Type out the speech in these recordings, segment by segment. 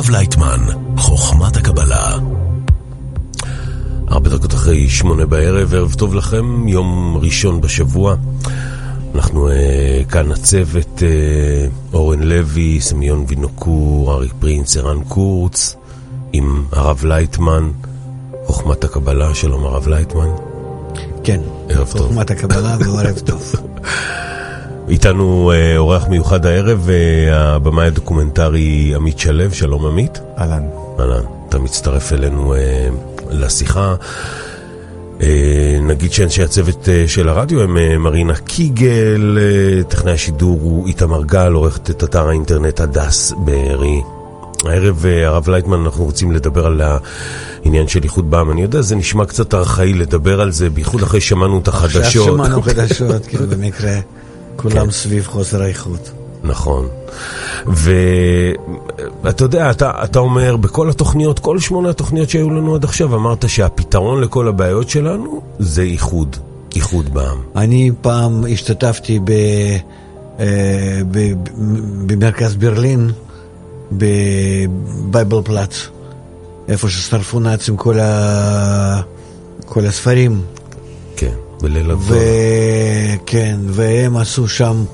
הרב לייטמן, חוכמת הקבלה. 4 דקות אחרי 8 בערב, ערב טוב לכם, יום ראשון בשבוע. אנחנו כאן הצוות, אורן לוי, סמיון וינוקור, אריק פרינץ, ערן קורץ, עם הרב לייטמן, חוכמת הקבלה. שלום הרב לייטמן. כן, ערב טוב. חוכמת הקבלה וערב טוב. איתנו אורח מיוחד הערב, הבמאי הדוקומנטרי עמית שלו. שלום עמית. אהלן. אהלן, אתה מצטרף אלינו לשיחה. נגיד שאנשי הצוות של הרדיו הם מרינה קיגל, טכנאי השידור הוא איתמר גל, עורכת את אתר האינטרנט הדס בארי. הערב הרב לייטמן, אנחנו רוצים לדבר על העניין של איחוד בעם. אני יודע, זה נשמע קצת ארכאי לדבר על זה, בייחוד אחרי שמענו את החדשות. עכשיו שמענו חדשות, כאילו במקרה כולם סביב חוסר האיכות. נכון. ואתה יודע, אתה אומר, בכל התוכניות, כל 8 התוכניות שהיו לנו עד עכשיו, אמרת שהפתרון לכל הבעיות שלנו זה איחוד בעם. אני פעם השתתפתי במרכז ברלין, בבייבל פלאץ, איפה ששרפו נאצים כל הספרים. כן, בליל הבא. כן, והם עשו שם,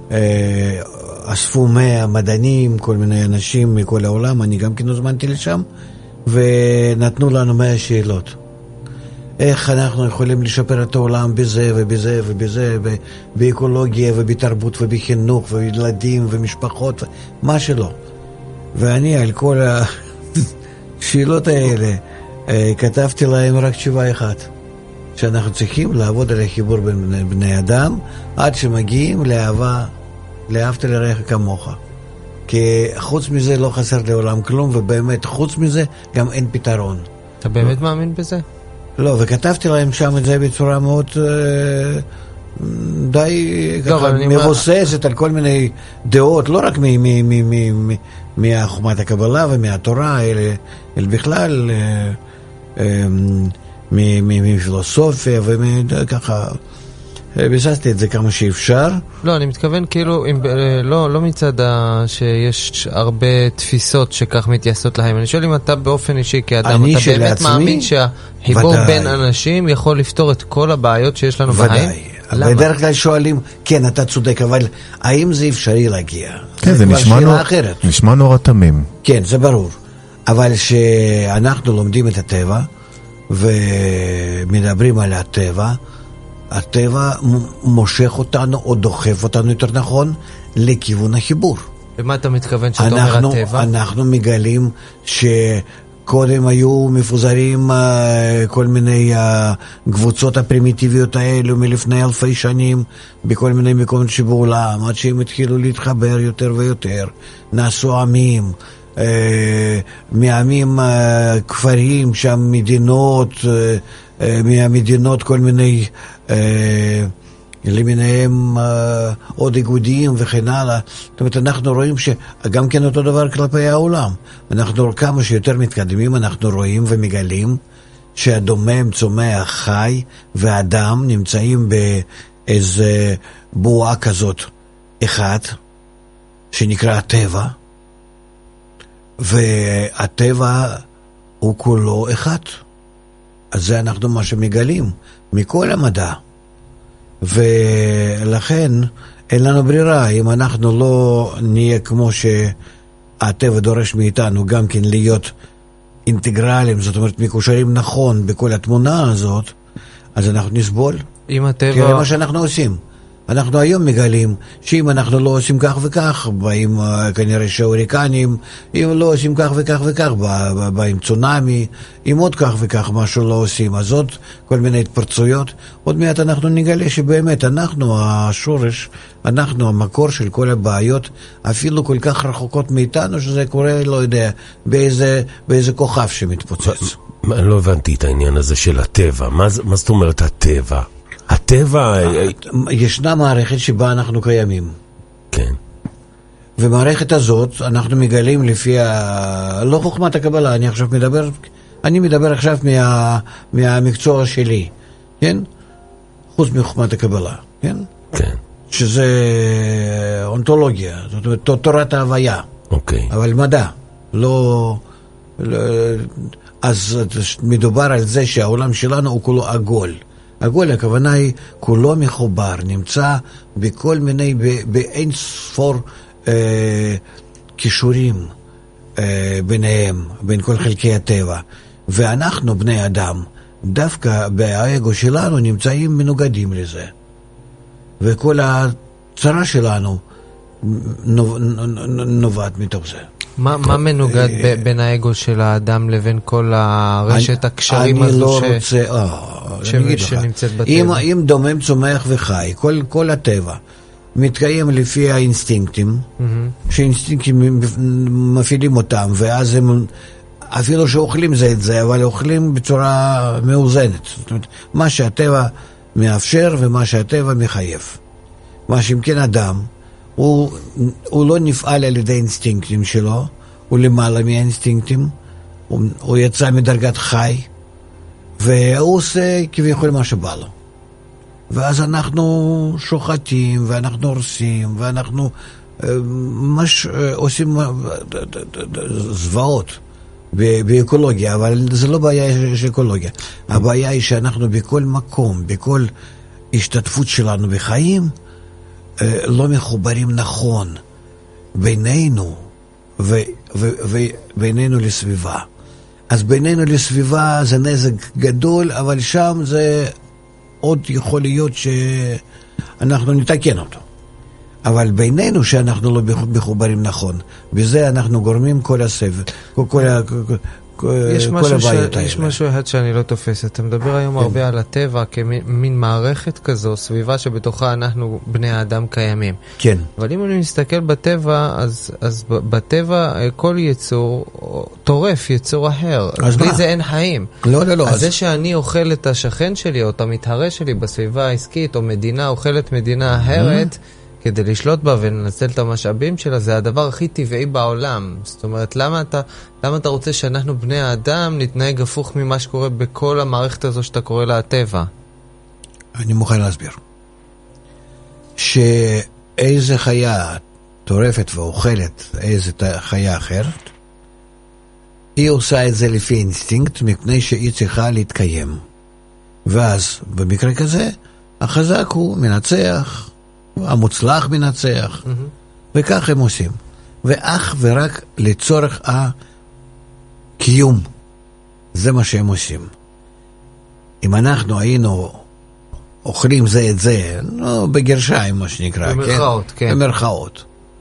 אספו 100 מדענים, כל מיני אנשים מכל העולם, אני גם כן הוזמנתי לשם, ונתנו לנו 100 שאלות. איך אנחנו יכולים לשפר את העולם בזה ובזה ובזה, באקולוגיה ובתרבות ובחינוך ובילדים ומשפחות, מה שלא. ואני על כל השאלות האלה כתבתי להם רק תשובה אחת, שאנחנו צריכים לעבוד על החיבור בין בני אדם עד שמגיעים לאהבה, לאהבת לרעך כמוך. כי חוץ מזה לא חסר לעולם כלום, ובאמת חוץ מזה גם אין פתרון. אתה באמת מאמין בזה? לא, וכתבתי להם שם את זה בצורה מאוד די מבוססת על כל מיני דעות, לא רק מחוכמת הקבלה ומהתורה, אלא בכלל מפילוסופיה וככה. ביססתי את זה כמה שאפשר. לא, אני מתכוון כאילו, לא מצד שיש הרבה תפיסות שכך מתייסות להם. אני שואל אם אתה באופן אישי כאדם, אתה באמת מאמין שהחיבור בין אנשים יכול לפתור את כל הבעיות שיש לנו בהם? ודאי. בדרך כלל שואלים, כן, אתה צודק, אבל האם זה אפשרי להגיע? כן, זה נשמע נורא תמים. כן, זה ברור. אבל שאנחנו לומדים את הטבע ומדברים על הטבע, הטבע מושך אותנו, או דוחף אותנו יותר נכון, לכיוון החיבור. למה אתה מתכוון שאתה אומר הטבע? אנחנו מגלים שקודם היו מפוזרים כל מיני קבוצות הפרימיטיביות האלו מלפני אלפי שנים, בכל מיני מקומות שבעולם, עד שהם התחילו להתחבר יותר ויותר, נעשו עמים, מעמים כפרים, שם מדינות, מהמדינות כל מיני למיניהם עוד איגודיים וכן הלאה. זאת אומרת, אנחנו רואים שגם כן אותו דבר כלפי העולם. אנחנו כמה שיותר מתקדמים, אנחנו רואים ומגלים שהדומם, צומח, חי ואדם נמצאים באיזה בועה כזאת אחת שנקרא הטבע, והטבע הוא כולו אחד. אז זה אנחנו מה שמגלים מכל המדע, ולכן אין לנו ברירה. אם אנחנו לא נהיה כמו שהטבע דורש מאיתנו גם כן להיות אינטגרלים, זאת אומרת מקושרים נכון בכל התמונה הזאת, אז אנחנו נסבול. אם הטבע... תראה מה שאנחנו עושים. אנחנו היום מגלים שאם אנחנו לא עושים כך וכך, באים כנראה שהוריקנים, אם לא עושים כך וכך וכך, באים צונאמי, אם עוד כך וכך משהו לא עושים, אז עוד כל מיני התפרצויות. עוד מעט אנחנו נגלה שבאמת אנחנו השורש, אנחנו המקור של כל הבעיות, אפילו כל כך רחוקות מאיתנו, שזה קורה, לא יודע, באיזה כוכב שמתפוצץ. לא הבנתי את העניין הזה של הטבע. מה זאת אומרת הטבע? הטבע... ישנה מערכת שבה אנחנו קיימים. כן. ומערכת הזאת אנחנו מגלים לפי לא חוכמת הקבלה, אני מדבר עכשיו מהמקצוע שלי, כן? חוץ מחוכמת הקבלה, כן? כן. שזה אונתולוגיה, זאת אומרת תורת ההוויה. אוקיי. אבל מדע. אז מדובר על זה שהעולם שלנו הוא כולו עגול. עגול, הכוונה היא כולו מחובר, נמצא בכל מיני, באין ספור קישורים ביניהם, בין כל חלקי הטבע. ואנחנו, בני אדם, דווקא באגו שלנו נמצאים מנוגדים לזה. וכל הצרה שלנו נובעת מתוך זה. מה מנוגד בין האגו של האדם לבין כל הרשת הקשרים הזו שנמצאת בטבע? אם דומם, צומח וחי, כל הטבע מתקיים לפי האינסטינקטים, שאינסטינקטים מפעילים אותם, ואז הם אפילו שאוכלים זה את זה, אבל אוכלים בצורה מאוזנת. זאת אומרת, מה שהטבע מאפשר ומה שהטבע מחייב. מה שאם כן אדם, הוא לא נפעל על ידי האינסטינקטים שלו, הוא למעלה מהאינסטינקטים, הוא יצא מדרגת חי, והוא עושה כביכול מה שבא לו. ואז אנחנו שוחטים, ואנחנו הורסים, ואנחנו עושים זוועות באקולוגיה, אבל זה לא בעיה של אקולוגיה. הבעיה היא שאנחנו בכל מקום, בכל השתתפות שלנו בחיים, לא מחוברים נכון בינינו ובינינו לסביבה. אז בינינו לסביבה זה נזק גדול, אבל שם זה עוד יכול להיות שאנחנו נתקן אותו. אבל בינינו שאנחנו לא מחוברים נכון, בזה אנחנו גורמים כל הסבל, כל הבעיות האלה. יש משהו אחד שאני לא תופס. אתה מדבר היום הרבה על הטבע כמין מערכת כזו, סביבה שבתוכה אנחנו בני האדם קיימים. כן. אבל אם אני מסתכל בטבע, אז בטבע כל יצור טורף יצור אחר. בלי זה אין חיים. לא. אז זה שאני אוכל את השכן שלי או את המתחרה שלי בסביבה העסקית, או מדינה אוכלת מדינה אחרת, כדי לשלוט בה ולנצל את המשאבים שלה, זה הדבר הכי טבעי בעולם. זאת אומרת, למה אתה רוצה שאנחנו בני האדם נתנהג הפוך ממה שקורה בכל המערכת הזו שאתה קורא לה הטבע? אני מוכן להסביר. שאיזה חיה טורפת ואוכלת איזה חיה אחרת, היא עושה את זה לפי אינסטינקט, מפני שהיא צריכה להתקיים. ואז במקרה כזה, החזק הוא מנצח, המוצלח מנצח, וכך הם עושים. ואך ורק לצורך הקיום. זה מה שהם עושים. אם אנחנו היינו אוכלים זה את זה, לא בגרשיים מה שנקרא, במרכאות, כן? במרכאות.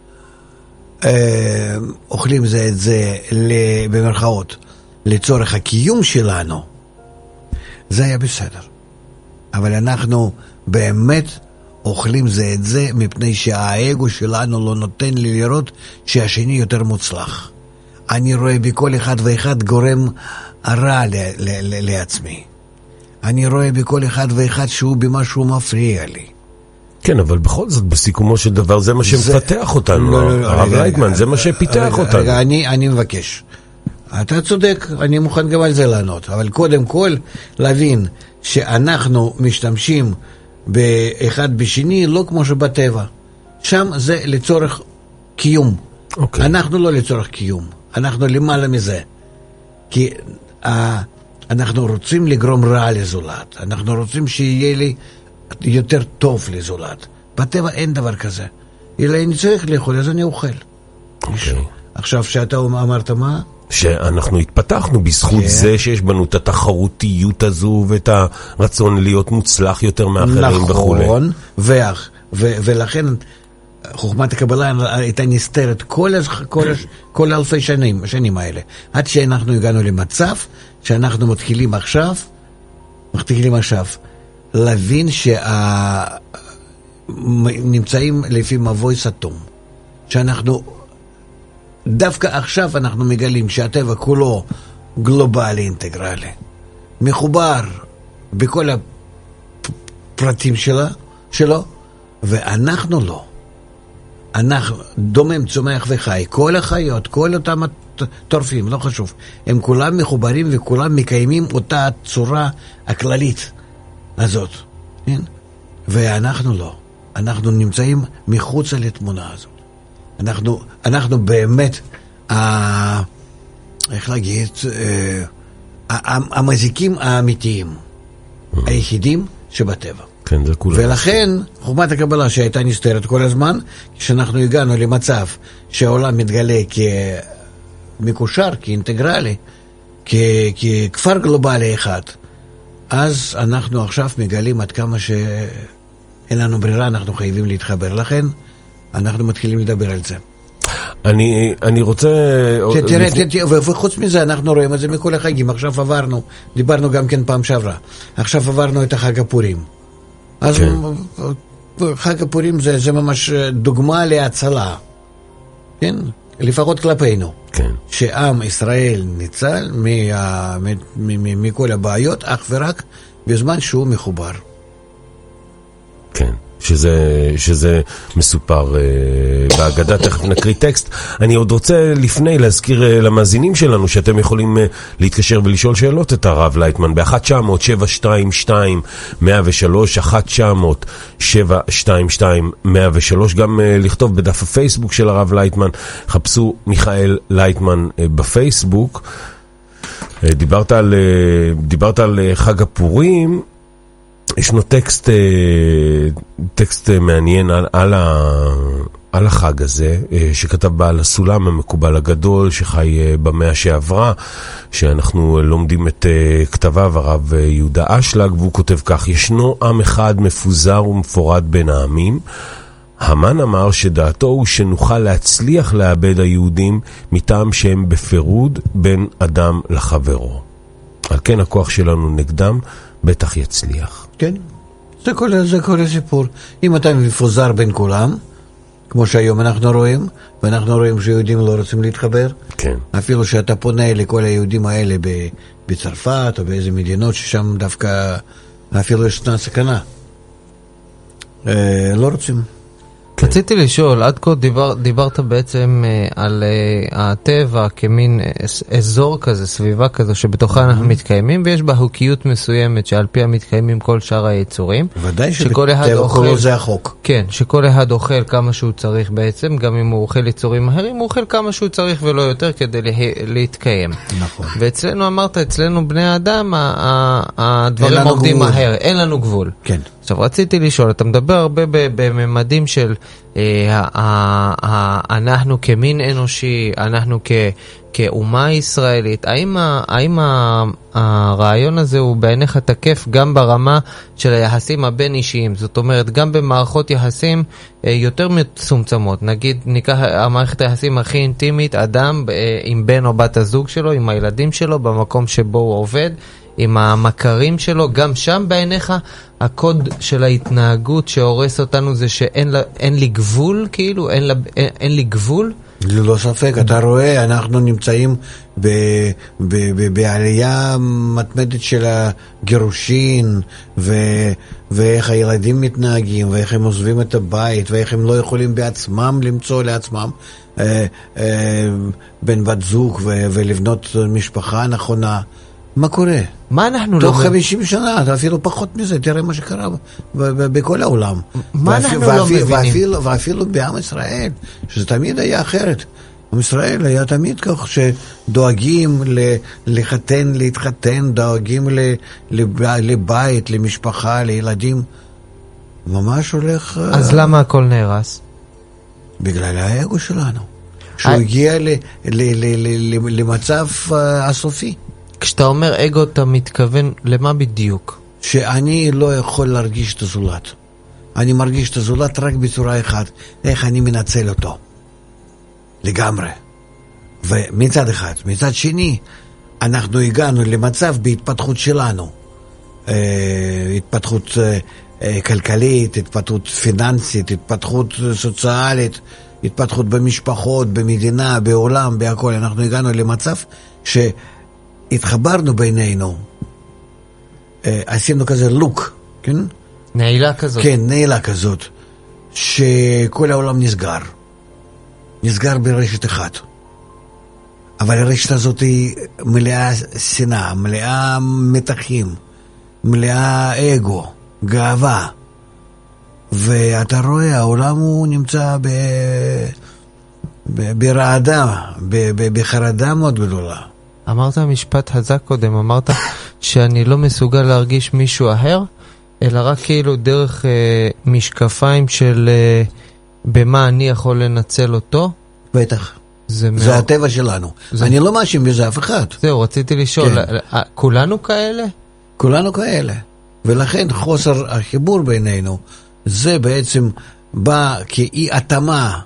אוכלים זה את זה במרכאות לצורך הקיום שלנו, זה היה בסדר. אבל אנחנו באמת אוכלים זה את זה מפני שהאגו שלנו לא נותן לי לראות שהשני יותר מוצלח. אני רואה בכל אחד ואחד גורם הרע לעצמי. אני רואה בכל אחד ואחד שהוא במשהו מפריע לי. כן, אבל בכל זאת בסיכומו של דבר זה מה שמפתח אותנו. הרב לייטמן, זה מה שפיתח אותנו. אני מבקש. אתה צודק, אני מוכן גם על זה לענות. אבל קודם כל להבין שאנחנו משתמשים באחד בשני, לא כמו שבטבע. שם זה לצורך קיום. אנחנו לא לצורך קיום. אנחנו למעלה מזה. כי אנחנו רוצים לגרום רע לזולת. אנחנו רוצים שיהיה לי יותר טוב לזולת. בטבע אין דבר כזה. אלא אני צריך לאכול, אז אני אוכל. עכשיו שאתה אמרת מה? שאנחנו התפתחנו בזכות זה שיש בנו את התחרותיות הזו ואת הרצון להיות מוצלח יותר מאחרים וכו'. נכון, ולכן חוכמת הקבלה הייתה נסתרת כל אלפי שנים האלה. עד שאנחנו הגענו למצב שאנחנו מתחילים עכשיו להבין שנמצאים לפי מבוי סתום. שאנחנו דווקא עכשיו אנחנו מגלים שהטבע כולו גלובלי אינטגרלי, מחובר בכל הפרטים שלו, ואנחנו לא. אנחנו דומם, צומח וחי, כל החיות, כל אותם טורפים, לא חשוב, הם כולם מחוברים וכולם מקיימים אותה צורה הכללית הזאת, כן? ואנחנו לא. אנחנו נמצאים מחוץ לתמונה הזאת. אנחנו באמת איך להגיד, המזיקים האמיתיים, היחידים שבטבע. כן, זה כולם. ולכן, חוכמת הקבלה שהייתה נסתרת כל הזמן, כשאנחנו הגענו למצב שהעולם מתגלה כמקושר, כאינטגרלי, ככפר גלובלי אחד, אז אנחנו עכשיו מגלים עד כמה שאין לנו ברירה, אנחנו חייבים להתחבר. לכן, אנחנו מתחילים לדבר על זה. אני רוצה... תראה, וחוץ מזה אנחנו רואים את זה מכל החגים. עכשיו עברנו, דיברנו גם כן פעם שעברה, עכשיו עברנו את החג הפורים. אז חג הפורים זה ממש דוגמה להצלה, כן? לפחות כלפינו. כן. שעם ישראל ניצל מכל הבעיות אך ורק בזמן שהוא מחובר. כן. שזה מסופר בהגדה, תכף נקריא טקסט. אני עוד רוצה לפני להזכיר למאזינים שלנו שאתם יכולים להתקשר ולשאול שאלות את הרב לייטמן ב-1-900-722-103, 1-900-722-103, גם לכתוב בדף הפייסבוק של הרב לייטמן, חפשו מיכאל לייטמן בפייסבוק. דיברת על חג הפורים, ישנו טקסט מעניין על החג הזה, שכתב בעל הסולם המקובל הגדול, שחי במאה שעברה, שאנחנו לומדים את כתביו, הרב יהודה אשלג, והוא כותב כך: ישנו עם אחד מפוזר ומפורד בין העמים. המן אמר שדעתו הוא שנוכל להצליח לאבד היהודים מטעם שהם בפירוד בין אדם לחברו. על כן הכוח שלנו נגדם בטח יצליח. כן, זה כל הסיפור. אם אתה מפוזר בין כולם, כמו שהיום אנחנו רואים, ואנחנו רואים שיהודים לא רוצים להתחבר, כן. אפילו שאתה פונה לכל היהודים האלה בצרפת או באיזה מדינות ששם דווקא אפילו יש סכנה, לא רוצים. רציתי לשאול, עד כה דיברת בעצם על הטבע כמין אזור כזה, סביבה כזו שבתוכה אנחנו מתקיימים, ויש בה חוקיות מסוימת שעל פיה מתקיימים כל שאר היצורים. ודאי שבטבע כולו זה החוק. כן, שכל אחד אוכל כמה שהוא צריך בעצם, גם אם הוא אוכל יצורים אחרים, הוא אוכל כמה שהוא צריך ולא יותר כדי להתקיים. נכון. ואצלנו אמרת, אצלנו בני האדם, הדברים עובדים מהר, אין לנו גבול. כן. עכשיו רציתי לשאול, אתה מדבר הרבה בממדים של אנחנו כמין אנושי, אנחנו כאומה ישראלית. האם הרעיון הזה הוא בעיניך תקף גם ברמה של היחסים הבין אישיים? זאת אומרת, גם במערכות יחסים יותר מצומצמות. נגיד, ניקח המערכת היחסים הכי אינטימית, אדם עם בן או בת הזוג שלו, עם הילדים שלו, במקום שבו הוא עובד, עם המכרים שלו, גם שם בעיניך הקוד של ההתנהגות שהורס אותנו זה שאין לי גבול, כאילו, אין לי גבול? ללא ספק, אתה רואה, אנחנו נמצאים בעלייה מתמדת של הגירושין, ואיך הילדים מתנהגים, ואיך הם עוזבים את הבית, ואיך הם לא יכולים בעצמם למצוא לעצמם בן בת זוג ולבנות משפחה נכונה. מה קורה? מה אנחנו תוך 50 שנה, אפילו פחות מזה, תראה מה שקרה בכל העולם. מה אנחנו לא מבינים? ואפילו בעם ישראל, שזה תמיד היה אחרת. עם ישראל היה תמיד כך שדואגים לחתן, להתחתן, דואגים לבית, למשפחה, לילדים. ממש הולך... אז למה הכל נהרס? בגלל האגו שלנו. שהוא הגיע למצב הסופי. כשאתה אומר אגו, אתה מתכוון למה בדיוק? שאני לא יכול להרגיש את הזולת. אני מרגיש את הזולת רק בצורה אחת, איך אני מנצל אותו. לגמרי. ומצד אחד. מצד שני, אנחנו הגענו למצב בהתפתחות שלנו. התפתחות כלכלית, התפתחות פיננסית, התפתחות סוציאלית, התפתחות במשפחות, במדינה, בעולם, בהכל. אנחנו הגענו למצב התחברנו בינינו, עשינו כזה לוק, כן? נעילה כזאת. כן, נעילה כזאת, שכל העולם נסגר ברשת אחת. אבל הרשת הזאת היא מלאה שנאה, מלאה מתחים, מלאה אגו, גאווה. ואתה רואה, העולם הוא נמצא ברעדה, בחרדה מאוד גדולה. אמרת משפט חזק קודם, אמרת שאני לא מסוגל להרגיש מישהו אחר, אלא רק כאילו דרך משקפיים של במה אני יכול לנצל אותו. בטח. זה הטבע שלנו. אני לא מאשים בזה אף אחד. זהו, רציתי לשאול, כולנו כאלה? כולנו כאלה. ולכן חוסר החיבור בינינו, זה בעצם בא כאי התאמה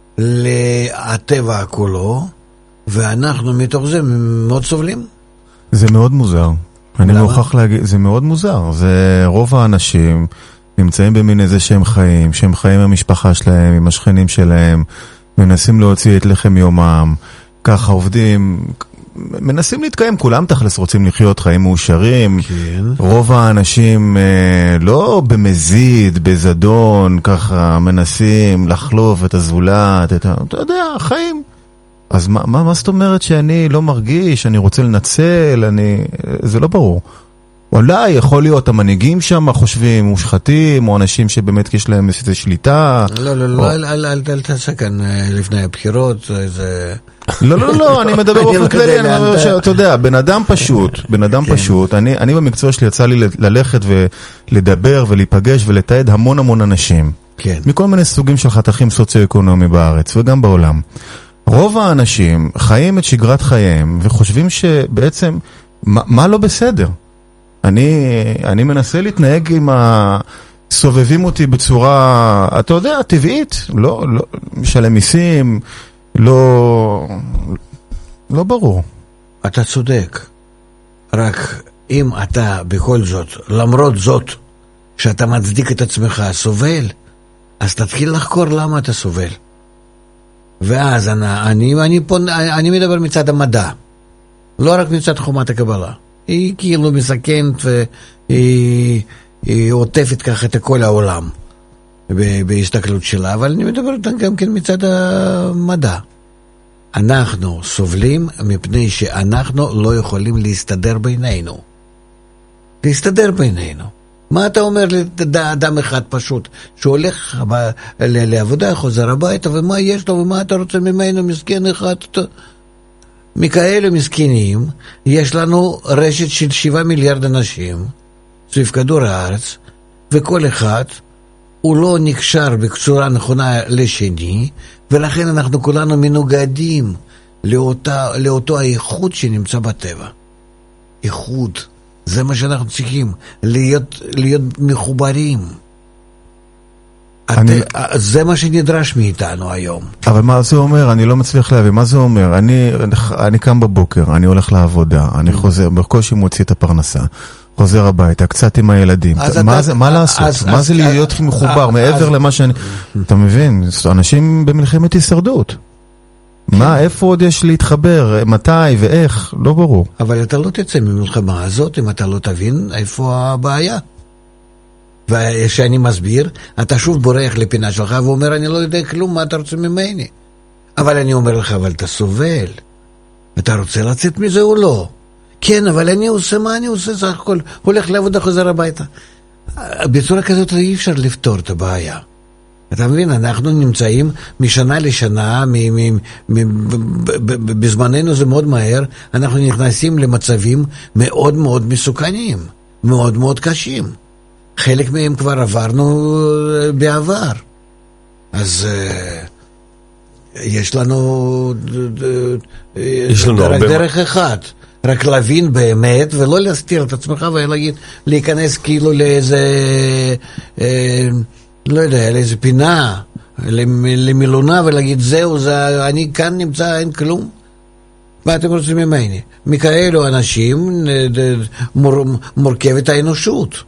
לטבע כולו, ואנחנו מתוך זה מאוד סובלים. זה מאוד מוזר. אני מוכרח להגיד, זה מאוד מוזר. זה רוב האנשים נמצאים במין איזה שהם חיים עם המשפחה שלהם, עם השכנים שלהם, מנסים להוציא את לחם יומם, ככה עובדים, מנסים להתקיים, כולם תכלס רוצים לחיות חיים מאושרים, כן. רוב האנשים לא במזיד, בזדון, ככה מנסים לחלוף את הזולת, אתה יודע, חיים. אז מה זאת אומרת שאני לא מרגיש, אני רוצה לנצל, זה לא ברור. אולי יכול להיות המנהיגים שם חושבים מושחתים, או אנשים שבאמת יש להם איזו שליטה. לא, אל תעשה כאן לפני הבחירות. לא, אני מדבר באופן כללי, אתה יודע, בן אדם פשוט, אני במקצוע שלי יצא לי ללכת ולדבר ולהיפגש ולתעד המון אנשים. מכל מיני סוגים של חתכים סוציו-אקונומי בארץ וגם בעולם. רוב האנשים חיים את שגרת חייהם וחושבים שבעצם מה לא בסדר. אני מנסה להתנהג עם הסובבים אותי בצורה, אתה יודע, טבעית, לא משלם מיסים, לא ברור. אתה צודק. רק אם אתה בכל זאת, למרות זאת, שאתה מצדיק את עצמך סובל, אז תתחיל לחקור למה אתה סובל. ואז אני מדבר מצד המדע, לא רק מצד חומת הקבלה. היא כאילו מסכנת והיא עוטפת ככה את כל העולם בהסתכלות שלה, אבל אני מדבר גם כן מצד המדע. אנחנו סובלים מפני שאנחנו לא יכולים להסתדר בינינו. מה אתה אומר לאדם אחד פשוט שהולך לעבודה, חוזר הביתה, ומה יש לו ומה אתה רוצה ממנו, מסכן אחד? מכאלה מסכנים יש לנו רשת של 7 מיליארד אנשים סביב כדור הארץ, וכל אחד הוא לא נקשר בצורה נכונה לשני, ולכן אנחנו כולנו מנוגדים לאותו האיכות שנמצא בטבע. איכות, זה מה שאנחנו צריכים, להיות מחוברים. זה מה שנדרש מאיתנו היום. אבל מה זה אומר? אני לא מצליח להבין. מה זה אומר? אני קם בבוקר, אני הולך לעבודה, אני חוזר, בקושי מוציא את הפרנסה, חוזר הביתה, קצת עם הילדים. מה לעשות? מה זה להיות מחובר? מעבר למה שאני... אתה מבין? אנשים במלחמת הישרדות. מה, איפה עוד יש להתחבר? מתי ואיך? לא ברור. אבל אתה לא תצא ממלחמה הזאת אם אתה לא תבין איפה הבעיה. וכשאני מסביר, אתה שוב בורח לפינה שלך ואומר, אני לא יודע כלום, מה אתה רוצה ממני? אבל אני אומר לך, אבל אתה סובל. אתה רוצה לצאת מזה או לא? כן, אבל אני עושה מה אני עושה, סך הכל הולך לעבודה, חוזר הביתה. בצורה כזאת אי אפשר לפתור את הבעיה. אתה מבין, אנחנו נמצאים משנה לשנה, בזמננו זה מאוד מהר, אנחנו נכנסים למצבים מאוד מאוד מסוכנים, מאוד מאוד קשים. חלק מהם כבר עברנו בעבר. אז יש לנו רק דרך אחד, רק להבין באמת ולא להסתיר את עצמך ולהיכנס כאילו לאיזה לא יודע, לאיזה פינה, למילונה ולהגיד זהו, אני כאן נמצא, אין כלום. מה אתם רוצים ממני? מכאלו אנשים מורכבת האנושות.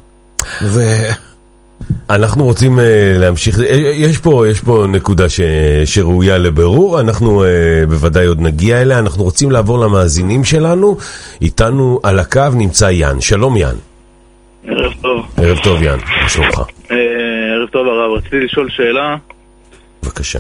אנחנו רוצים להמשיך, יש פה נקודה שראויה לבירור, אנחנו בוודאי עוד נגיע אליה, אנחנו רוצים לעבור למאזינים שלנו, איתנו על הקו נמצא יאן. שלום יאן. ערב טוב. ערב טוב יאן, שלומך. ערב טוב הרב, רציתי לשאול שאלה. בבקשה.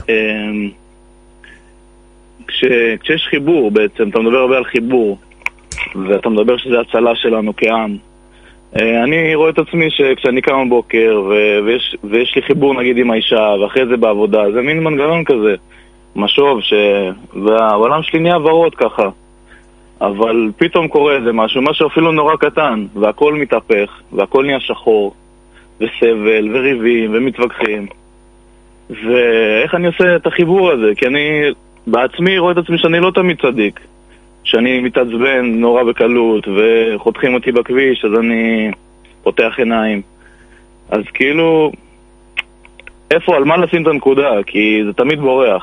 כשיש חיבור בעצם, אתה מדבר הרבה על חיבור, ואתה מדבר שזה הצלה שלנו כעם. אני רואה את עצמי שכשאני קם בבוקר ויש לי חיבור נגיד עם האישה ואחרי זה בעבודה, זה מין מנגנון כזה, משוב והעולם שלי נהיה ורוד ככה. אבל פתאום קורה איזה משהו אפילו נורא קטן, והכל מתהפך, והכל נהיה שחור, וסבל, וריבים, ומתווכחים. ואיך אני עושה את החיבור הזה? כי אני בעצמי רואה את עצמי שאני לא תמיד צדיק. שאני מתעצבן נורא בקלות, וחותכים אותי בכביש, אז אני פותח עיניים. אז כאילו, איפה, על מה לשים את הנקודה? כי זה תמיד בורח.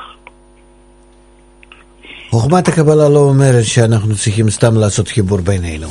חוכמת הקבלה לא אומרת שאנחנו צריכים סתם לעשות חיבור בינינו.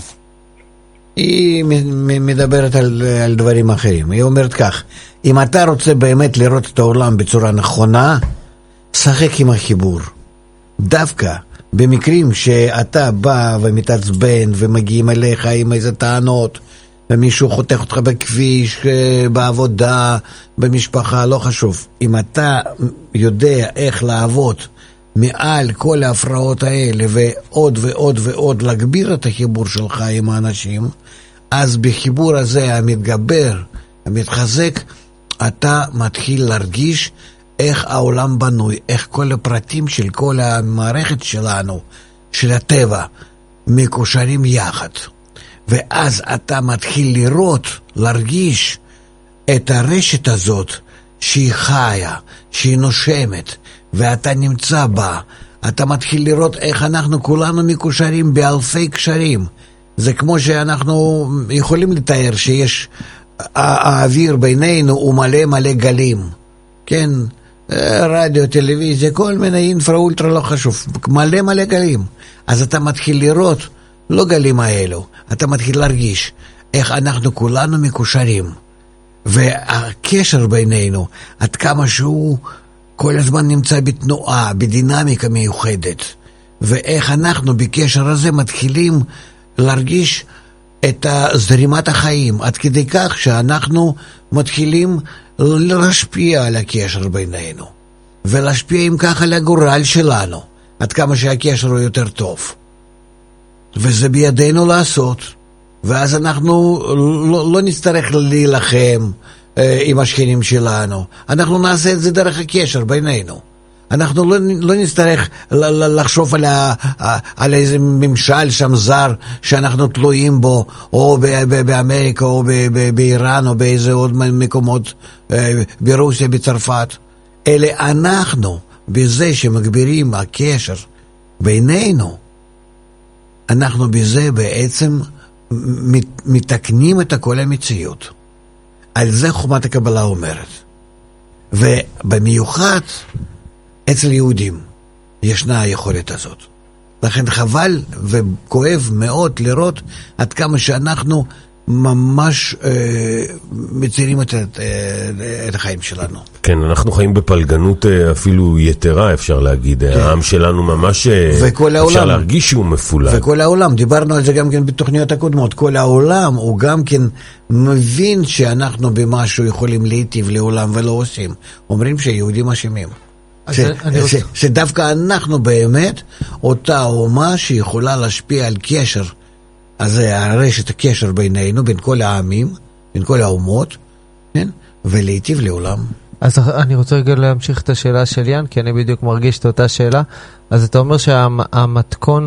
היא מדברת על דברים אחרים. היא אומרת כך, אם אתה רוצה באמת לראות את העולם בצורה נכונה, שחק עם החיבור. דווקא במקרים שאתה בא ומתעצבן ומגיעים אליך עם איזה טענות, ומישהו חותך אותך בכביש, בעבודה, במשפחה, לא חשוב. אם אתה יודע איך לעבוד מעל כל ההפרעות האלה ועוד ועוד ועוד להגביר את החיבור שלך עם האנשים, אז בחיבור הזה המתגבר, המתחזק, אתה מתחיל להרגיש איך העולם בנוי, איך כל הפרטים של כל המערכת שלנו, של הטבע, מקושרים יחד. ואז אתה מתחיל לראות, להרגיש את הרשת הזאת שהיא חיה, שהיא נושמת, ואתה נמצא בה. אתה מתחיל לראות איך אנחנו כולנו מקושרים באלפי קשרים. זה כמו שאנחנו יכולים לתאר שיש, האוויר בינינו הוא מלא מלא גלים. כן, רדיו, טלוויזיה, כל מיני אינפרה אולטרה לא חשוב, מלא מלא גלים. אז אתה מתחיל לראות, לא גלים האלו, אתה מתחיל להרגיש איך אנחנו כולנו מקושרים. והקשר בינינו, עד כמה שהוא כל הזמן נמצא בתנועה, בדינמיקה מיוחדת. ואיך אנחנו בקשר הזה מתחילים להרגיש את זרימת החיים, עד כדי כך שאנחנו מתחילים להשפיע על הקשר בינינו, ולהשפיע עם כך על הגורל שלנו, עד כמה שהקשר הוא יותר טוב. וזה בידינו לעשות, ואז אנחנו לא נצטרך להילחם עם השכנים שלנו, אנחנו נעשה את זה דרך הקשר בינינו. אנחנו לא נצטרך לחשוב על איזה ממשל שם זר שאנחנו תלויים בו, או באמריקה, או באיראן, או באיזה עוד מקומות, ברוסיה, בצרפת. אלה אנחנו, בזה שמגבירים הקשר בינינו, אנחנו בזה בעצם מתקנים את כל המציאות. על זה חוכמת הקבלה אומרת. ובמיוחד אצל יהודים ישנה היכולת הזאת. לכן חבל וכואב מאוד לראות עד כמה שאנחנו ממש מצירים את החיים שלנו. כן, אנחנו חיים בפלגנות אפילו יתרה, אפשר להגיד. כן. העם שלנו ממש אפשר להרגיש שהוא מפולג. וכל העולם, דיברנו על זה גם כן בתוכניות הקודמות, כל העולם הוא גם כן מבין שאנחנו במשהו יכולים להיטיב לעולם ולא עושים. אומרים שיהודים אשמים. שדווקא אנחנו באמת אותה אומה שיכולה להשפיע על קשר, אז הרשת הקשר בינינו, בין כל העמים, בין כל האומות, כן? ולהיטיב לעולם. אז אני רוצה רגע להמשיך את השאלה של יאן, כי אני בדיוק מרגיש את אותה שאלה. אז אתה אומר שהמתכון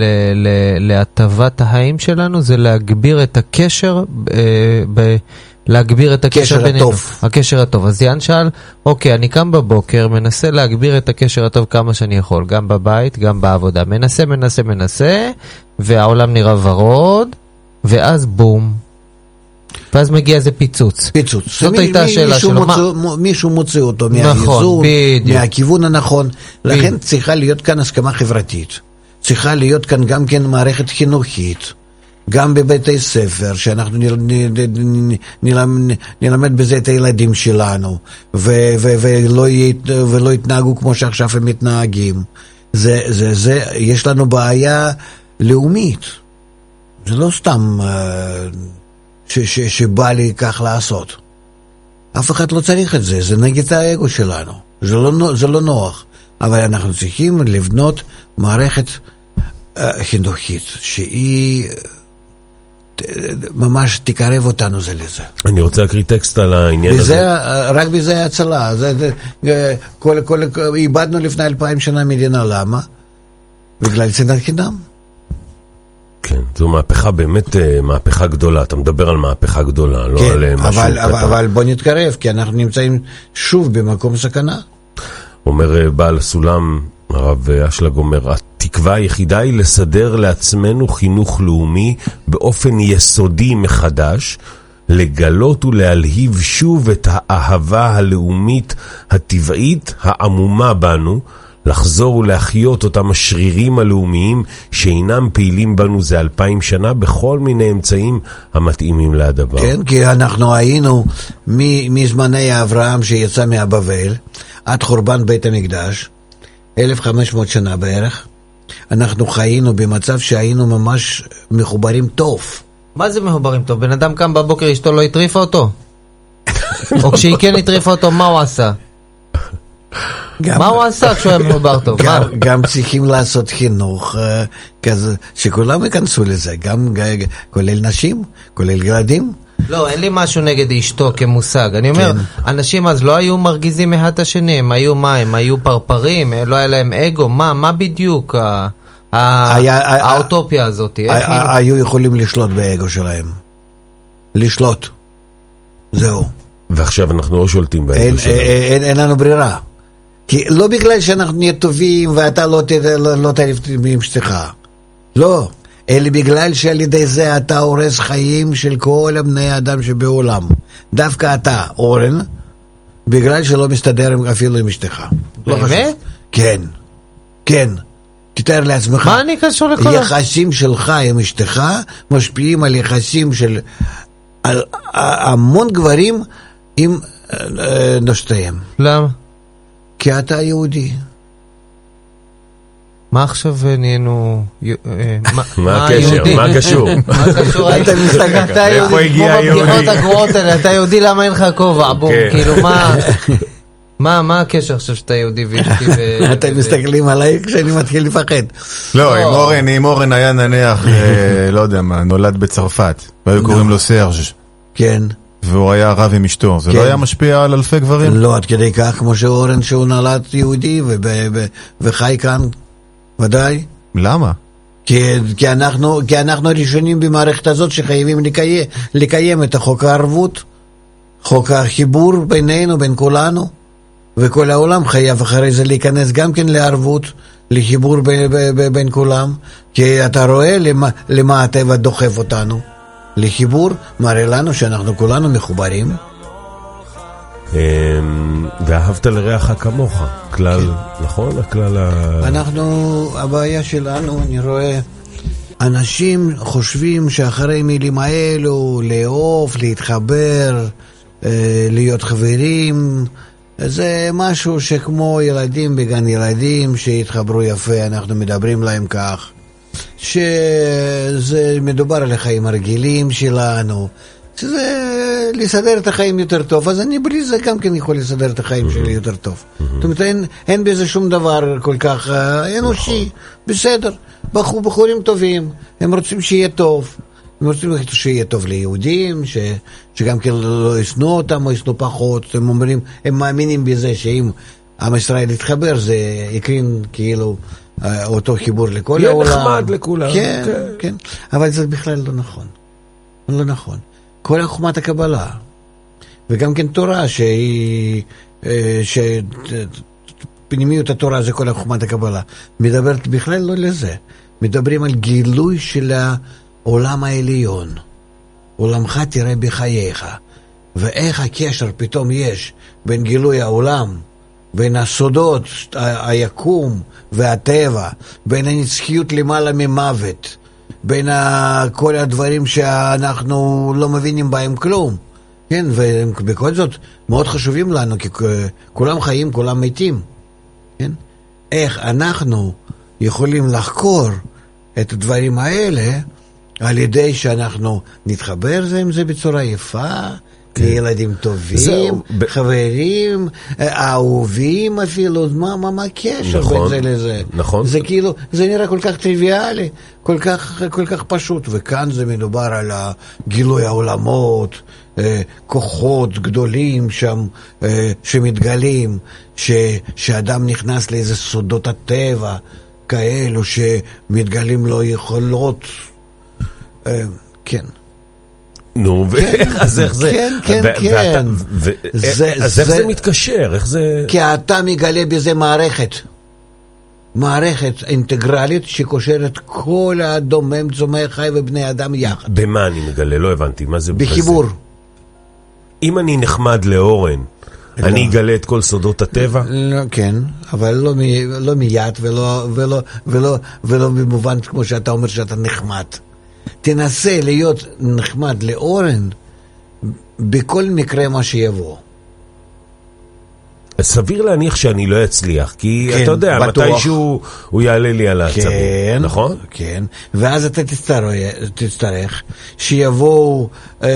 להטבת החיים שלנו זה להגביר את הקשר להגביר את הקשר בינינו. הקשר הטוב. אז יאן שאל, אוקיי, אני קם בבוקר, מנסה להגביר את הקשר הטוב כמה שאני יכול, גם בבית, גם בעבודה. מנסה, והעולם נראה ורוד, ואז בום. ואז מגיע איזה פיצוץ. זאת הייתה השאלה שלו. מישהו מוצא אותו מהאיזון, מהכיוון הנכון. לכן צריכה להיות כאן הסכמה חברתית. צריכה להיות כאן גם כן מערכת חינוכית. גם בבתי ספר, שאנחנו נלמד בזה את הילדים שלנו, ולא יתנהגו כמו שעכשיו הם מתנהגים. יש לנו בעיה לאומית. זה לא סתם שבא לי כך לעשות. אף אחד לא צריך את זה, זה נגד האגו שלנו. זה לא נוח. אבל אנחנו צריכים לבנות מערכת חינוכית, שהיא ממש תקרב אותנו זה לזה. אני רוצה להקריא טקסט על העניין הזה. רק בזה הצלה. איבדנו לפני 2000 שנה מדינה. למה? בגלל שנאת חינם. זו מהפכה באמת, מהפכה גדולה. אתה מדבר על מהפכה גדולה, לא על משהו קטן. אבל בוא נתקרב, כי אנחנו נמצאים שוב במקום סכנה. אומר בעל הסולם, הרב אשלג אומר, התקווה היחידה היא לסדר לעצמנו חינוך לאומי באופן יסודי מחדש, לגלות ולהלהיב שוב את האהבה הלאומית הטבעית העמומה בנו, לחזור ולהחיות אותם השרירים הלאומיים שאינם פעילים בנו זה 2000 שנה בכל מיני אמצעים המתאימים לדבר. כן, כי אנחנו היינו מזמני אברהם שיצא מהבבל עד חורבן בית המקדש, 1500 שנה בערך, אנחנו חיינו במצב שהיינו ממש מחוברים טוב. מה זה מחוברים טוב? בן אדם קם בבוקר, אשתו לא הטריפה אותו? או כשהיא כן הטריפה אותו, מה הוא עשה? מה הוא עשה כשהוא היה מחובר טוב? גם צריכים לעשות חינוך כזה, שכולם ייכנסו לזה, גם כולל נשים, כולל ילדים. לא, אין לי משהו נגד אשתו כמושג. אני אומר, אנשים אז לא היו מרגיזים מהת השני, הם היו מה? הם היו פרפרים, לא היה להם אגו, מה בדיוק האוטופיה הזאת? היו יכולים לשלוט באגו שלהם. לשלוט. זהו. ועכשיו אנחנו לא שולטים באגו שלהם. אין לנו ברירה. כי לא בגלל שאנחנו נהיה טובים ואתה לא תעריף עם אשתך. לא. אלא בגלל שעל ידי זה אתה הורס חיים של כל בני האדם שבעולם. דווקא אתה, אורן, בגלל שלא מסתדר אפילו עם אשתך. באמת? כן. כן. תתאר לעצמך. מה אני קשור לכל? יחסים שלך עם אשתך משפיעים על יחסים של על המון גברים עם נשתיהם. למה? כי אתה יהודי. מה עכשיו נהיינו... מה הקשר? מה קשור? מה קשור? אתה יהודי, כמו בבדיחות הגרועות האלה, אתה יהודי למה אין לך כובע? בום, כאילו מה הקשר עכשיו שאתה יהודי ואשתי אתם מסתכלים עליי כשאני מתחיל לפחד. לא, אם אורן היה נניח, לא יודע מה, נולד בצרפת, והיו קוראים לו סרג'. כן. והוא היה רב עם אשתו, זה לא היה משפיע על אלפי גברים? לא, עד כדי כך כמו שאורן שהוא נולד יהודי וחי כאן, ודאי. למה? כי אנחנו ראשונים במערכת הזאת שחייבים לקיים את החוק הערבות, חוק החיבור בינינו, בין כולנו, וכל העולם חייב אחרי זה להיכנס גם כן לערבות, לחיבור בין כולם, כי אתה רואה למה הטבע דוחף אותנו. לחיבור מראה לנו שאנחנו כולנו מחוברים. ואהבת לרעך כמוך, כלל, נכון? הכלל הבעיה שלנו, אני רואה, אנשים חושבים שאחרי מילים האלו, לאהוב, להתחבר, להיות חברים, זה משהו שכמו ילדים בגן ילדים שהתחברו יפה, אנחנו מדברים להם כך, שזה מדובר על החיים הרגילים שלנו, שזה לסדר את החיים יותר טוב, אז אני בלי זה גם כן יכול לסדר את החיים שלי יותר טוב. זאת אומרת, אין בזה שום דבר כל כך אנושי, בסדר, בחורים טובים, הם רוצים שיהיה טוב, הם רוצים שיהיה טוב ליהודים, שגם כן לא ישנו אותם או ישנו פחות, הם אומרים, הם מאמינים בזה שאם עם ישראל יתחבר, זה יקרין כאילו אותו חיבור לכל העולם. יהיה נחמד לכולם. כן, כן, אבל זה בכלל לא נכון. לא נכון. כל חוכמת הקבלה, וגם כן תורה פנימיות התורה זה כל חוכמת הקבלה, מדברת בכלל לא לזה, מדברים על גילוי של העולם העליון, עולמך תראה בחייך, ואיך הקשר פתאום יש בין גילוי העולם, בין הסודות, היקום והטבע, בין הנצחיות למעלה ממוות, בין כל הדברים שאנחנו לא מבינים בהם כלום, כן, ובכל זאת מאוד חשובים לנו, כי כולם חיים, כולם מתים, כן? איך אנחנו יכולים לחקור את הדברים האלה על ידי שאנחנו נתחבר זה עם זה בצורה יפה, ילדים טובים, חברים, אהובים אפילו, מה הקשר בין זה לזה? נכון. זה כאילו, זה נראה כל כך טריוויאלי, כל כך פשוט, וכאן זה מדובר על גילוי העולמות, כוחות גדולים שם, שמתגלים, שאדם נכנס לאיזה סודות הטבע, כאלו שמתגלים לו יכולות כן. נו, אז איך זה? כן, כן, כן. אז איך זה מתקשר? איך זה... כי אתה מגלה בזה מערכת אינטגרלית שקושרת כל הדומם, צומח חי ובני אדם יחד. במה אני מגלה? לא הבנתי. מה זה? בחיבור. אם אני נחמד לאורן, אני אגלה את כל סודות הטבע? כן, אבל לא מיד ולא במובן כמו שאתה אומר שאתה נחמד. תנסה להיות נחמד לאורן בכל מקרה מה שיבוא. סביר להניח שאני לא אצליח, כי כן, אתה יודע, בטוח. מתישהו הוא יעלה לי על העצבים, כן, נכון? כן, ואז אתה תצטרך שיבואו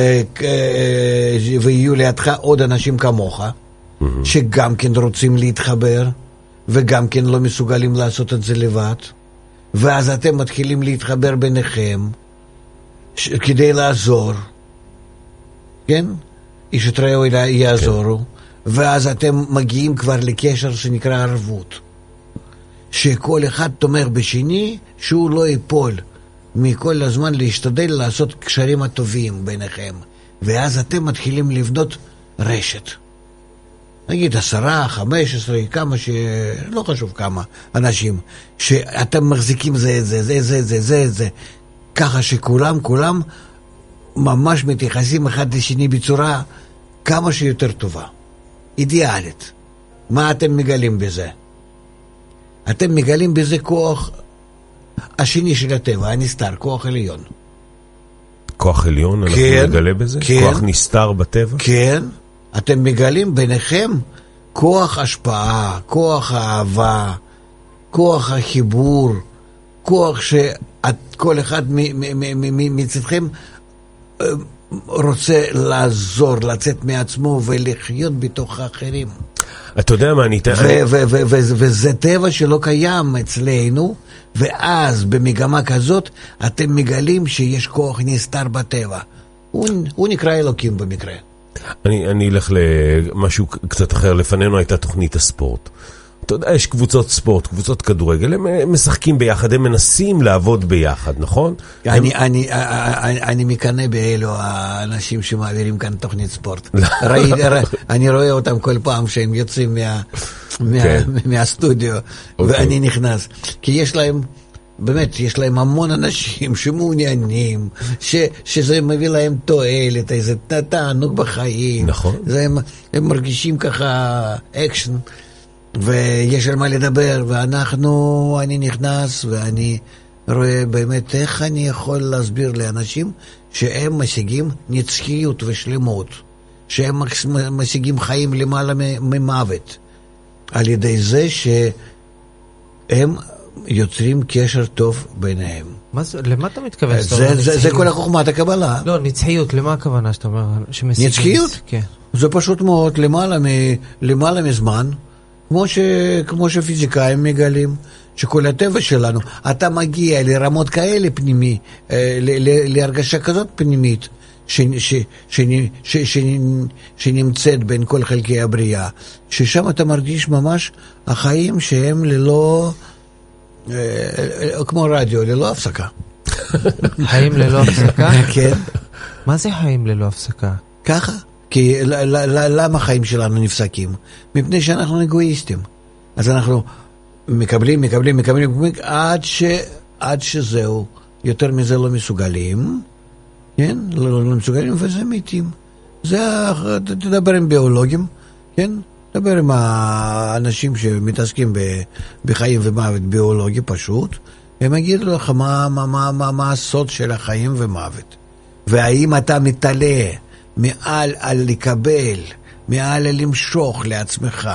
ויהיו לידך עוד אנשים כמוך, שגם כן רוצים להתחבר, וגם כן לא מסוגלים לעשות את זה לבד, ואז אתם מתחילים להתחבר ביניכם, כדי לעזור, כן? איש את רעהו יעזורו, ואז אתם מגיעים כבר לקשר שנקרא ערבות, שכל אחד תומך בשני, שהוא לא ייפול, מכל הזמן להשתדל לעשות קשרים הטובים ביניכם, ואז אתם מתחילים לבנות רשת. נגיד 10, 15, כמה לא חשוב כמה אנשים, שאתם מחזיקים זה, ככה שכולם ממש מתייחסים אחד לשני בצורה כמה שיותר טובה, אידיאלית. מה אתם מגלים בזה? אתם מגלים בזה כוח השני של הטבע, הנסתר, כוח עליון. כוח עליון? אנחנו נגלה בזה? כן. כוח נסתר בטבע? כן. אתם מגלים ביניכם כוח השפעה, כוח האהבה, כוח החיבור, כוח שכל אחד מצדכם רוצה לעזור, לצאת מעצמו ולחיות בתוך האחרים. אתה יודע מה, אני... וזה טבע שלא קיים אצלנו, ואז במגמה כזאת אתם מגלים שיש כוח נסתר בטבע. הוא נקרא אלוקים במקרה. אני אלך למשהו קצת אחר. לפנינו הייתה תוכנית הספורט. אתה יודע, יש קבוצות ספורט, קבוצות כדורגל, הם משחקים ביחד, הם מנסים לעבוד ביחד, נכון? אני מקנא באלו האנשים שמעבירים כאן תוכנית ספורט. אני רואה אותם כל פעם שהם יוצאים מהסטודיו, ואני נכנס. כי יש להם... באמת, יש להם המון אנשים שמעוניינים, שזה מביא להם תועלת, איזה תענוג בחיים. נכון. הם מרגישים ככה אקשן, ויש על מה לדבר, אני נכנס ואני רואה באמת איך אני יכול להסביר לאנשים שהם משיגים נצחיות ושלמות, שהם משיגים חיים למעלה ממוות, על ידי זה שהם יוצרים קשר טוב ביניהם. למה אתה מתכוון? זה כל החוכמת הקבלה. לא, נצחיות, למה הכוונה שאתה אומר? נצחיות? כן. זה פשוט מאוד למעלה מזמן, כמו שפיזיקאים מגלים, שכל הטבע שלנו, אתה מגיע לרמות כאלה פנימי, להרגשה כזאת פנימית, שנמצאת בין כל חלקי הבריאה, ששם אתה מרגיש ממש החיים שהם ללא... כמו רדיו, ללא הפסקה. חיים ללא הפסקה? כן. מה זה חיים ללא הפסקה? ככה. כי למה החיים שלנו נפסקים? מפני שאנחנו אגואיסטים. אז אנחנו מקבלים, עד שזהו. יותר מזה לא מסוגלים. כן? לא מסוגלים וזה מתים. תדבר עם ביולוגים, כן? דבר עם האנשים שמתעסקים בחיים ומוות ביולוגי פשוט, הם יגידו לך מה הסוד של החיים ומוות. והאם אתה מתעלה מעל על לקבל, מעל על למשוך לעצמך,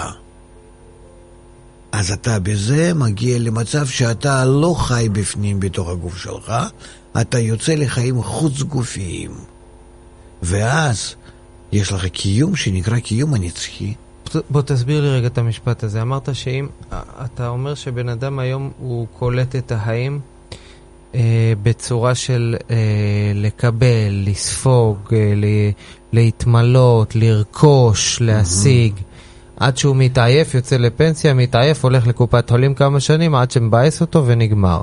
אז אתה בזה מגיע למצב שאתה לא חי בפנים בתוך הגוף שלך, אתה יוצא לחיים חוץ גופיים. ואז יש לך קיום שנקרא קיום הנצחי. בוא תסביר לי רגע את המשפט הזה. אמרת שאם אתה אומר שבן אדם היום הוא קולט את החיים בצורה של לקבל, לספוג, להתמלות, לרכוש, להשיג, עד שהוא מתעייף, יוצא לפנסיה, מתעייף, הולך לקופת חולים כמה שנים, עד שמבאס אותו ונגמר.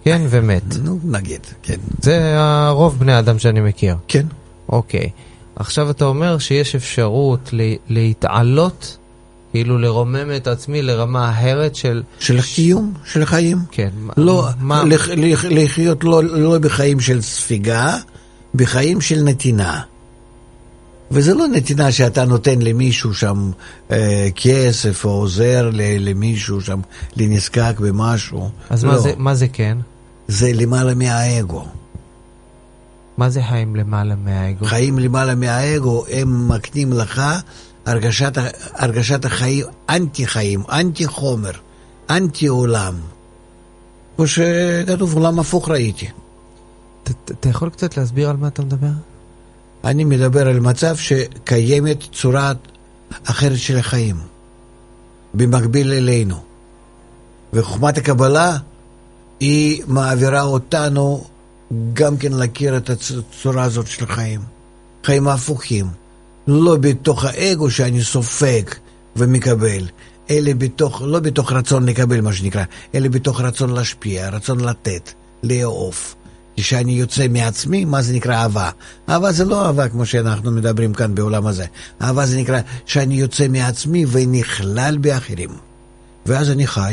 כן, ומת. נו, נגיד, כן. זה הרוב בני האדם שאני מכיר. כן. אוקיי. עכשיו אתה אומר שיש אפשרות להתעלות, כאילו לרומם את עצמי לרמה אחרת של הקיום, של החיים. כן. לא, לחיות לא בחיים של ספיגה, בחיים של נתינה. וזה לא נתינה שאתה נותן למישהו שם כסף או עוזר למישהו שם לנזקק במשהו. אז לא. מה זה כן? זה למעלה מהאגו. מה זה חיים למעלה מהאגו? חיים למעלה מהאגו הם מקנים לך הרגשת החיים, אנטי חיים, אנטי חומר, אנטי עולם. כמו שכתוב, עולם הפוך ראיתי. אתה יכול קצת להסביר על מה אתה מדבר? אני מדבר על מצב שקיימת צורה אחרת של החיים, במקביל אלינו. וחוכמת הקבלה היא מעבירה אותנו גם כן להכיר את הצורה הזאת של חיים. חיים הפוכים. לא בתוך האגו שאני סופג ומקבל, אלא לא בתוך רצון לקבל מה שנקרא, אלא בתוך רצון להשפיע, רצון לתת, לאהוב. כשאני יוצא מעצמי, מה זה נקרא אהבה? אהבה זה לא אהבה כמו שאנחנו מדברים כאן בעולם הזה. אהבה זה נקרא שאני יוצא מעצמי ונכלל באחרים. ואז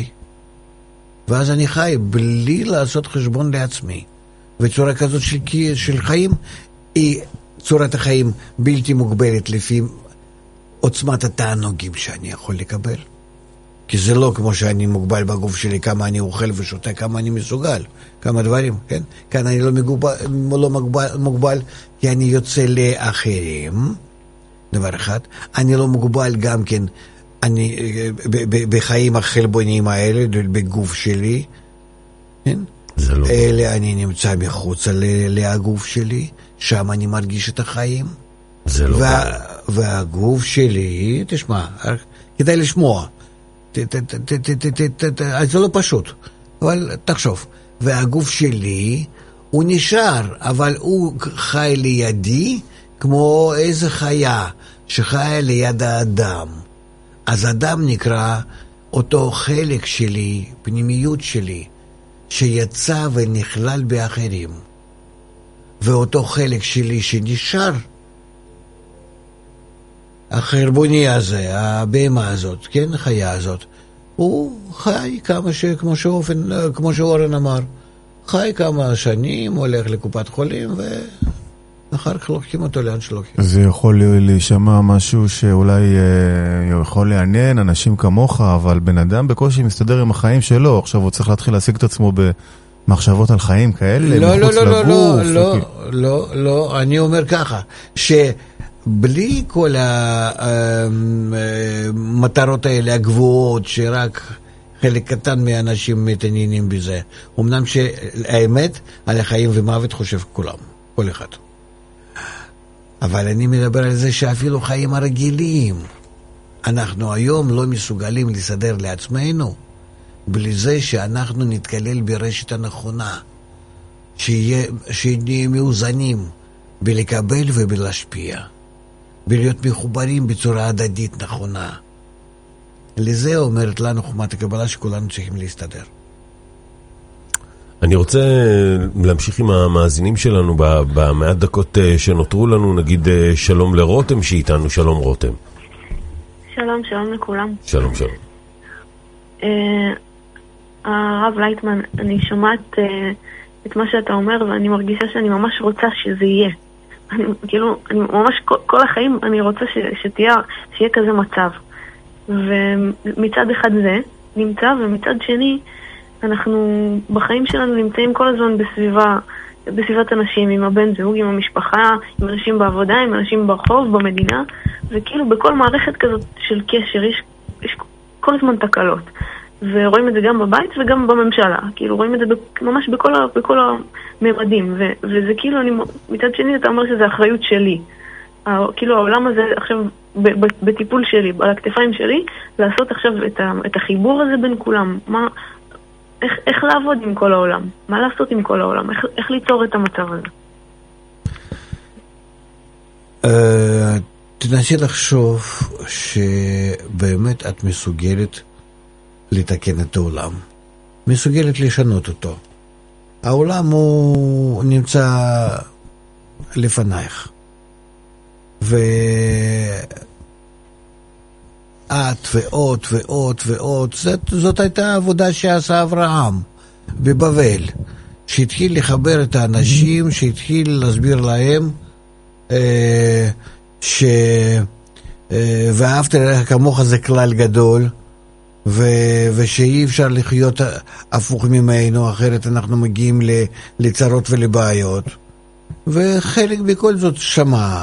אני חי בלי לעשות חשבון לעצמי. וצורה כזאת של חיים היא צורת החיים בלתי מוגבלת לפי עוצמת התענוגים שאני יכול לקבל. כי זה לא כמו שאני מוגבל בגוף שלי, כמה אני אוכל ושותה, כמה אני מסוגל, כמה דברים, כן? כאן אני לא מוגבל, כי אני יוצא לאחרים, דבר אחד. אני לא מוגבל גם כן, בחיים החלבוניים האלה, בגוף שלי, כן? לא אלה אני נמצא מחוץ לגוף שלי, שם אני מרגיש את החיים. זה לא והגוף שלי, תשמע, כדאי לשמוע. זה לא פשוט, אבל תחשוב. והגוף שלי הוא נשאר, אבל הוא חי לידי כמו איזה חיה שחיה ליד האדם. אז אדם נקרא אותו חלק שלי, פנימיות שלי, שיצא ונכלל באחרים. ואותו חלק שלי שנשאר, החרבוני הזה, הבהמה הזאת, כן, החיה הזאת, הוא חי כמו שאורן אמר, חי כמה שנים, הולך לקופת חולים, ואחר כך לוקחים אותו לאן שלוקחים. זה יכול להישמע משהו שאולי יכול לעניין אנשים כמוך, אבל בן אדם בקושי מסתדר עם החיים שלו, עכשיו הוא צריך להתחיל להשיג את עצמו במחשבות על חיים כאלה, מחוץ לגוף. לא, אני אומר ככה, בלי כל המטרות האלה הגבוהות שרק חלק קטן מהאנשים מתעניינים בזה. אמנם שהאמת על החיים ומוות חושב כולם, כל אחד. אבל אני מדבר על זה שאפילו חיים הרגילים, אנחנו היום לא מסוגלים לסדר לעצמנו בלי זה שאנחנו נתקלל ברשת הנכונה, שנהיה מאוזנים בלקבל ובלהשפיע. ולהיות מחוברים בצורה הדדית נכונה. לזה אומרת לנו חוכמת הקבלה שכולנו צריכים להסתדר. אני רוצה להמשיך עם המאזינים שלנו במעט דקות שנותרו לנו, נגיד שלום לרותם שאיתנו, שלום רותם. שלום לכולם. שלום. הרב לייטמן, אני שומעת את מה שאתה אומר ואני מרגישה שאני ממש רוצה שזה יהיה. אני ממש כל החיים אני רוצה שיהיה כזה מצב. ומצד אחד זה נמצא, ומצד שני אנחנו בחיים שלנו נמצאים כל הזמן בסביבת אנשים, עם הבן זוג, עם המשפחה, עם אנשים בעבודה, עם אנשים ברחוב, במדינה, וכאילו בכל מערכת כזאת של קשר יש כל הזמן תקלות. ורואים את זה גם בבית וגם בממשלה, כאילו רואים את זה ממש בכל הממדים, וזה כאילו, מצד שני אתה אומר שזה אחריות שלי, כאילו העולם הזה עכשיו בטיפול שלי, על הכתפיים שלי, לעשות עכשיו את החיבור הזה בין כולם, איך לעבוד עם כל העולם, מה לעשות עם כל העולם, איך ליצור את המצב הזה. תנסי לחשוב שבאמת את מסוגלת לתקן את העולם, מסוגלת לשנות אותו, העולם הוא נמצא לפנייך. ואת ועוד, זאת הייתה עבודה שעשה אברהם בבבל, שהתחיל לחבר את האנשים, שהתחיל להסביר להם ואהבת לרעך כמוך זה כלל גדול, ושאי אפשר לחיות הפוך ממנו, אחרת אנחנו מגיעים לצרות ולבעיות. וחלק בכל זאת שמע,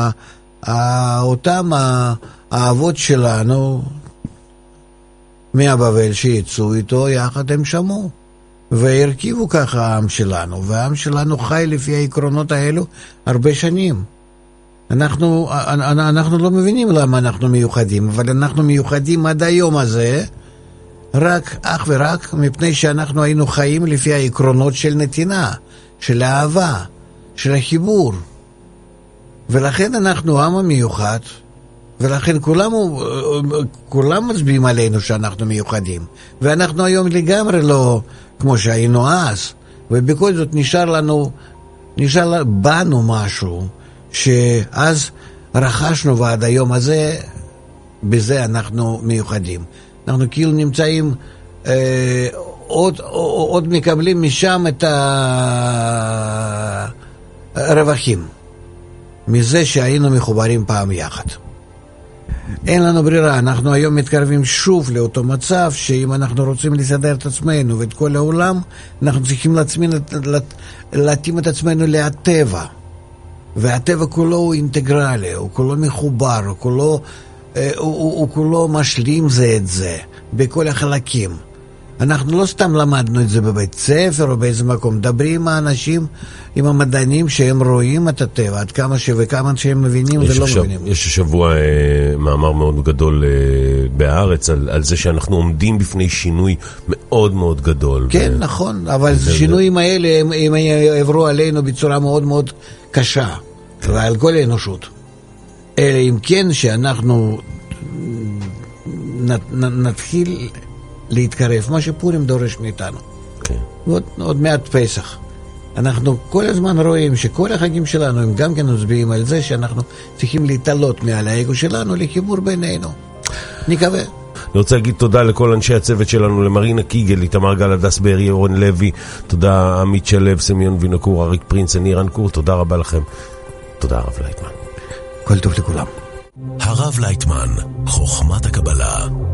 אותם האבות שלנו מהבבל שיצאו איתו יחד הם שמעו והרכיבו ככה העם שלנו, והעם שלנו חי לפי העקרונות האלו הרבה שנים. אנחנו לא מבינים למה אנחנו מיוחדים, אבל אנחנו מיוחדים עד היום הזה אך ורק מפני שאנחנו היינו חיים לפי העקרונות של נתינה, של האהבה, של החיבור. ולכן אנחנו עם המיוחד, ולכן כולם מצביעים עלינו שאנחנו מיוחדים. ואנחנו היום לגמרי לא כמו שהיינו אז, ובכל זאת נשאר בנו משהו שאז רכשנו, ועד היום הזה בזה אנחנו מיוחדים. אנחנו כאילו נמצאים עוד מקבלים משם את הרווחים מזה שהיינו מחוברים פעם יחד. אין לנו ברירה, אנחנו היום מתקרבים שוב לאותו מצב שאם אנחנו רוצים לסדר את עצמנו ואת כל העולם, אנחנו צריכים להתאים את עצמנו לטבע. והטבע כולו הוא אינטגרלי, הוא כולו מחובר, הוא כולו משלים זה את זה, בכל החלקים. אנחנו לא סתם למדנו את זה בבית ספר או באיזה מקום, מדברים עם האנשים, עם המדענים שהם רואים את הטבע, עד כמה וכמה שהם מבינים ולא מבינים. יש השבוע מאמר מאוד גדול בארץ על זה שאנחנו עומדים בפני שינוי מאוד מאוד גדול. כן, נכון, אבל השינויים האלה הם עברו עלינו בצורה מאוד מאוד קשה, ועל כל האנושות. אלא אם כן שאנחנו נתחיל להתקרב, מה שפורים דורש מאיתנו. עוד מעט פסח. אנחנו כל הזמן רואים שכל החגים שלנו הם גם כן מצביעים על זה שאנחנו צריכים להתעלות מעל האגו שלנו לחיבור בינינו. נקווה. אני רוצה להגיד תודה לכל אנשי הצוות שלנו, למרינה קיגל, איתמר גל, הדס בארי, אורן לוי, תודה עמית שלב, סמיון וינקור, אריק פרינס, אני רן קור, תודה רבה לכם. תודה הרב לייטמן. כל טוב לכולם. הרב לייטמן, חוכמת הקבלה.